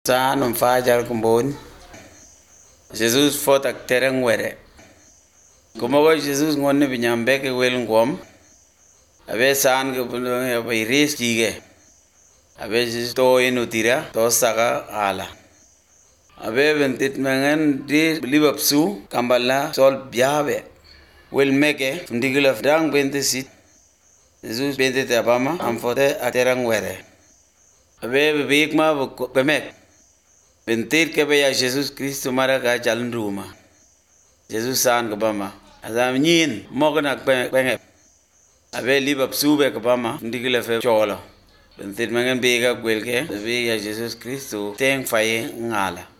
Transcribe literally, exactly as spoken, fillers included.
Saan mfajar kumbon. Jesus fought ak tereng were. Kumogo Jesus ngonne binyambe ke wel ngom. Abe saan ke bulong abe iris jige. Abe Jesus to inutira to saka ala. Abe bentit mengen di libapsu kambala sol biabe. Wel meke ndigila dang bentesit. Jesus bentit abama amfote atereng were. Abe bigma bemek. Bentir ke be ya Jesus Kristo mara ka jalan rumah. Jesus san ke bama. Azam nyin mogna penge. Abe libab sube ke bama ndigile fe chola. Bentir mengen be ga gwelke be ya Jesus Kristo teng faye ngala.